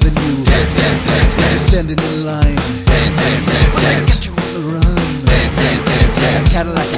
than you. You're standing in line. When I get you on the run. A Cadillac